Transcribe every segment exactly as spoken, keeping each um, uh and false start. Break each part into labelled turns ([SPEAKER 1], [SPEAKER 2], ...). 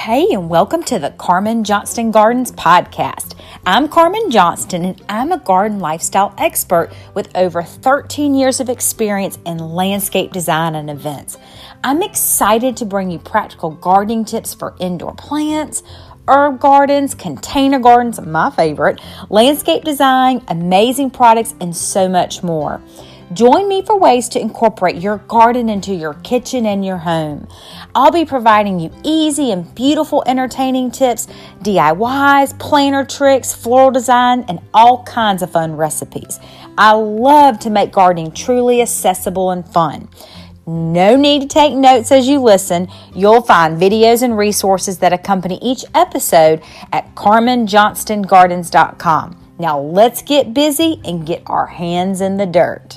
[SPEAKER 1] Hey, and welcome to the Carmen Johnston Gardens podcast. I'm Carmen Johnston, and I'm a garden lifestyle expert with over thirteen years of experience in landscape design and events. I'm excited to bring you practical gardening tips for indoor plants, herb gardens, container gardens, my favorite, landscape design, amazing products, and so much more. Join me for ways to incorporate your garden into your kitchen and your home. I'll be providing you easy and beautiful entertaining tips, D I Ys, planter tricks, floral design, and all kinds of fun recipes. I love to make gardening truly accessible and fun. No need to take notes as you listen. You'll find videos and resources that accompany each episode at carmen johnston gardens dot com. Now let's get busy and get our hands in the dirt.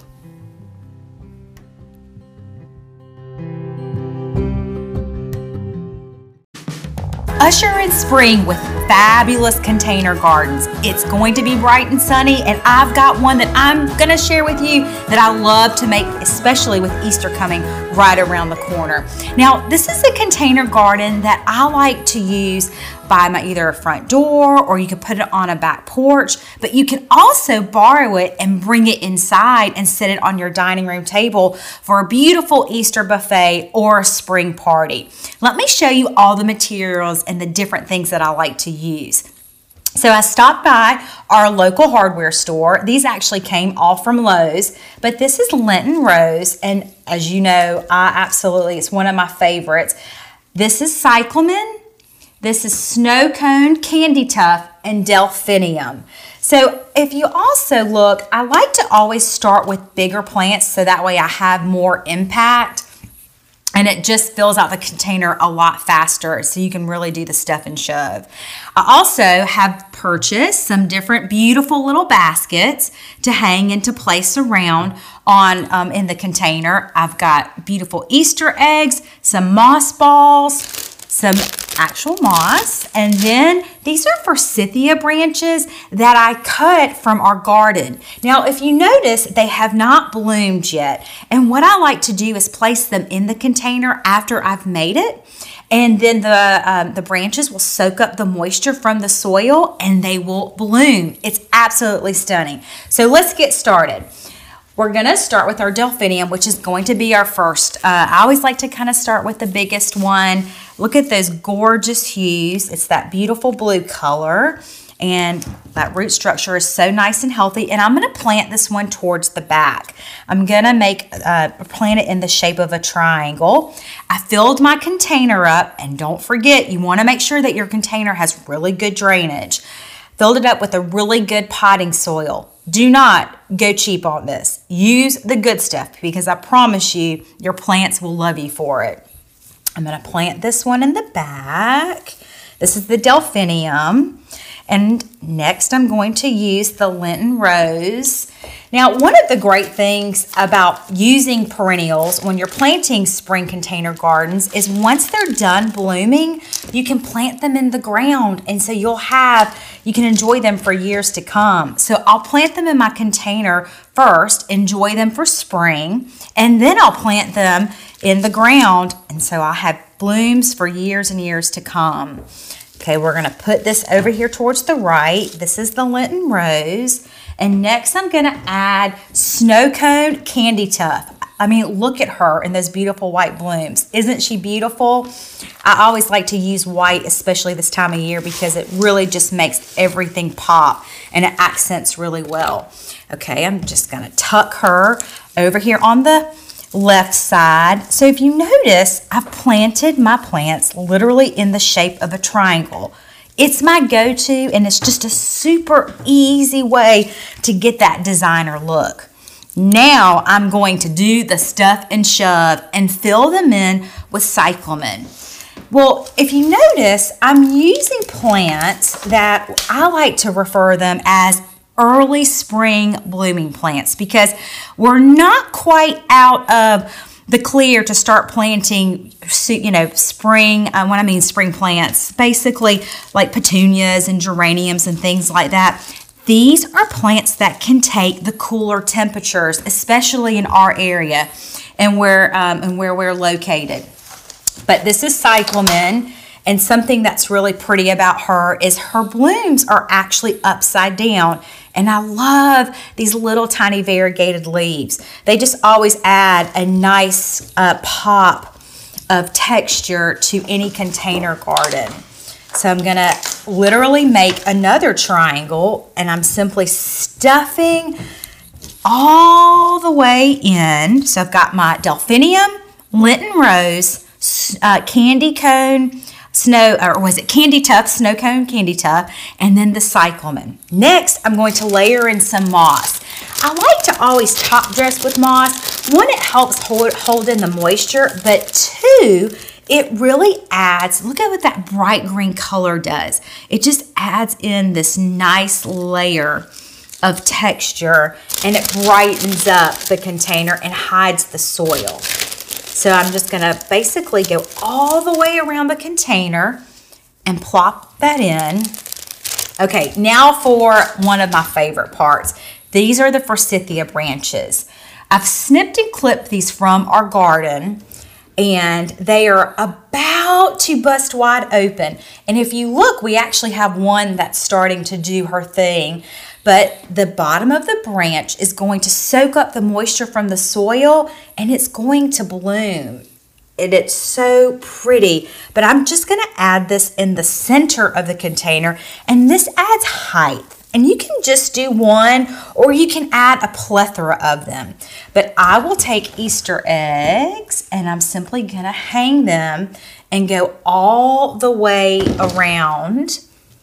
[SPEAKER 1] Usher in spring with fabulous container gardens. It's going to be bright and sunny, and I've got one that I'm going to share with you that I love to make, especially with Easter coming right around the corner. Now, this is a container garden that I like to use by my either a front door, or you can put it on a back porch, but you can also borrow it and bring it inside and set it on your dining room table for a beautiful Easter buffet or a spring party. Let me show you all the materials and the different things that I like to use. So I stopped by our local hardware store. These actually came all from Lowe's, but this is Lenten Rose, and as you know, I absolutely, it's one of my favorites. This is cyclamen. This is snow cone, candy tuft, and delphinium. So if you also look, I like to always start with bigger plants so that way I have more impact and it just fills out the container a lot faster so you can really do the stuff and shove. I also have purchased some different beautiful little baskets to hang and to place around on um, in the container. I've got beautiful Easter eggs, some moss balls, some actual moss, and then these are forsythia branches that I cut from our garden. Now, if you notice, they have not bloomed yet, and what I like to do is place them in the container after I've made it, and then the um, the branches will soak up the moisture from the soil and they will bloom. It's absolutely stunning. So let's get started. We're going to start with our delphinium, which is going to be our first. Uh, I always like to kind of start with the biggest one. Look at those gorgeous hues. It's that beautiful blue color, and that root structure is so nice and healthy. And I'm going to plant this one towards the back. I'm going to make uh, plant it in the shape of a triangle. I filled my container up, and don't forget, you want to make sure that your container has really good drainage. Filled it up with a really good potting soil. Do not go cheap on this. Use the good stuff because I promise you, your plants will love you for it. I'm going to plant this one in the back. This is the delphinium. And next I'm going to use the Lenten Rose. Now, one of the great things about using perennials when you're planting spring container gardens is once they're done blooming, you can plant them in the ground. And so you'll have, you can enjoy them for years to come. So I'll plant them in my container first, enjoy them for spring, and then I'll plant them in the ground. And so I'll have blooms for years and years to come. Okay, we're going to put this over here towards the right. This is the Lenten Rose. And next I'm going to add snow cone candy tuft. I mean, look at her in those beautiful white blooms. Isn't she beautiful? I always like to use white, especially this time of year, because it really just makes everything pop and it accents really well. Okay, I'm just going to tuck her over here on the left side. So if you notice, I've planted my plants literally in the shape of a triangle. It's my go-to, and it's just a super easy way to get that designer look. Now I'm going to do the stuff and shove and fill them in with cyclamen. Well, if you notice, I'm using plants that I like to refer them as early spring blooming plants because we're not quite out of the clear to start planting, you know, spring, uh, when I mean spring plants, basically like petunias and geraniums and things like that. These are plants that can take the cooler temperatures, especially in our area and where, um, and where we're located. But this is cyclamen, And something that's really pretty about her is her blooms are actually upside down. And I love these little tiny variegated leaves. They just always add a nice uh, pop of texture to any container garden. So I'm gonna literally make another triangle, and I'm simply stuffing all the way in. So I've got my delphinium, Lenten rose, uh, candy cone, snow, or was it candy tuft, snow cone, candy tuft, and then the cyclamen. Next, I'm going to layer in some moss. I like to always top dress with moss. One, it helps hold, hold in the moisture, but two, it really adds, look at what that bright green color does. It just adds in this nice layer of texture, and it brightens up the container and hides the soil. So I'm just gonna basically go all the way around the container and plop that in. Okay, now for one of my favorite parts. These are the forsythia branches. I've snipped and clipped these from our garden, and they are about to bust wide open. And if you look, we actually have one that's starting to do her thing, but the bottom of the branch is going to soak up the moisture from the soil, and it's going to bloom. And it's so pretty, but I'm just gonna add this in the center of the container, and this adds height. And you can just do one, or you can add a plethora of them. But I will take Easter eggs, and I'm simply gonna hang them and go all the way around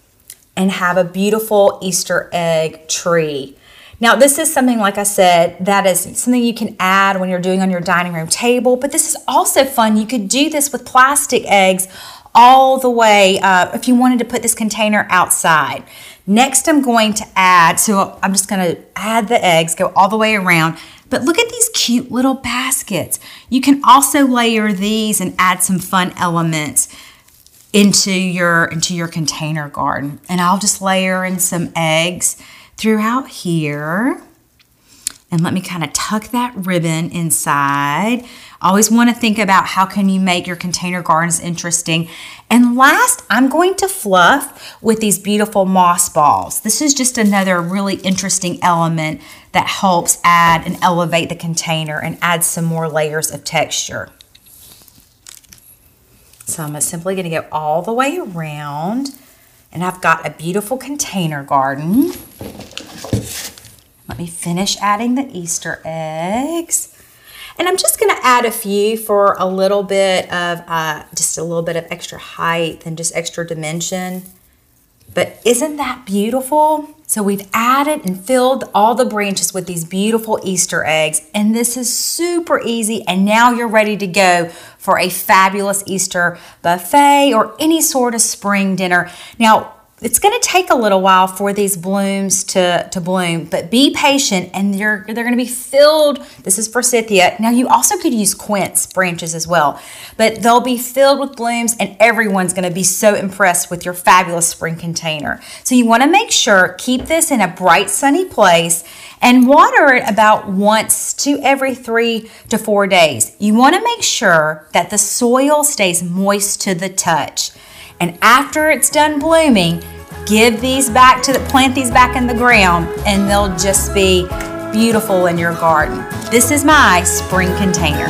[SPEAKER 1] and have a beautiful Easter egg tree. Now, this is something, like I said, that is something you can add when you're doing on your dining room table, but this is also fun. You could do this with plastic eggs all the way uh, if you wanted to put this container outside. Next, I'm going to add, so I'm just gonna add the eggs, go all the way around, but look at these cute little baskets. You can also layer these and add some fun elements into your, into your container garden. And I'll just layer in some eggs throughout here. And let me kind of tuck that ribbon inside. Always want to think about how can you make your container gardens interesting. And last, I'm going to fluff with these beautiful moss balls. This is just another really interesting element that helps add and elevate the container and add some more layers of texture. So I'm simply going to go all the way around, and I've got a beautiful container garden. Let me finish adding the Easter eggs. And I'm just gonna add a few for a little bit of, uh, just a little bit of extra height and just extra dimension. But isn't that beautiful? So we've added and filled all the branches with these beautiful Easter eggs, and this is super easy, and now you're ready to go for a fabulous Easter buffet or any sort of spring dinner. Now, it's going to take a little while for these blooms to, to bloom, but be patient, and you're, they're going to be filled. This is forsythia. Now, you also could use quince branches as well, but they'll be filled with blooms, and everyone's going to be so impressed with your fabulous spring container. So you want to make sure, keep this in a bright, sunny place, and water it about once to every three to four days. You want to make sure that the soil stays moist to the touch. And after it's done blooming, give these back to the, plant these back in the ground, and they'll just be beautiful in your garden. This is my spring container.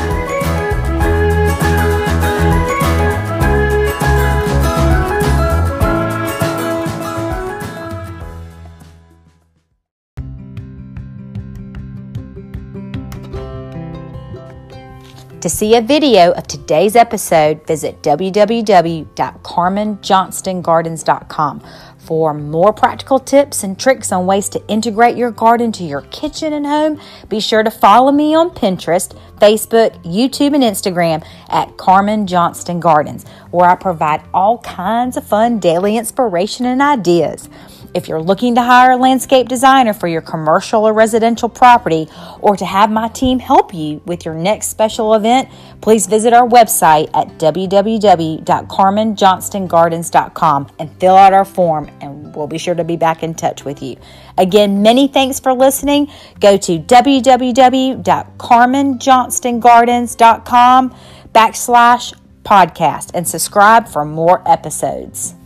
[SPEAKER 1] To see a video of today's episode, visit w w w dot carmen johnston gardens dot com. For more practical tips and tricks on ways to integrate your garden to your kitchen and home, be sure to follow me on Pinterest, Facebook, YouTube, and Instagram at Carmen Johnston Gardens, where I provide all kinds of fun daily inspiration and ideas. If you're looking to hire a landscape designer for your commercial or residential property, or to have my team help you with your next special event, please visit our website at w w w dot carmen johnston gardens dot com and fill out our form, and we'll be sure to be back in touch with you. Again, many thanks for listening. Go to w w w dot carmen johnston gardens dot com backslash podcast and subscribe for more episodes.